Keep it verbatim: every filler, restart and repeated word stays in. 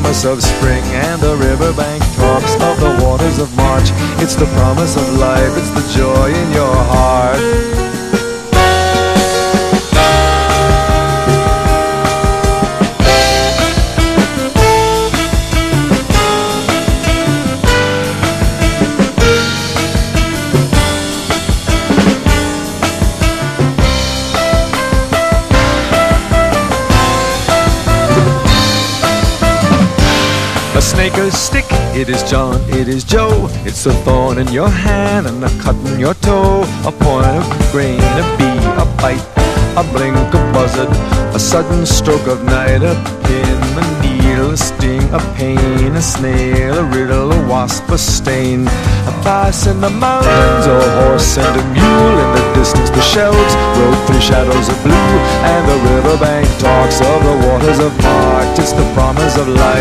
promise of spring, and the riverbank talks of the waters of March. It's the promise of life, it's the joy in your heart. A snake, a stick, it is John, it is Joe. It's a thorn in your hand and a cut in your toe. A point of grain, a bee, a bite, a blink, a buzzard, a sudden stroke of night, a pin, a needle, a sting, a pain, a snail, a riddle, a wasp, a stain. A bass in the mountains, a horse and a mule. In the distance the shells rode through shadows of blue, and the riverbank talks of the waters of March. It's the promise of life.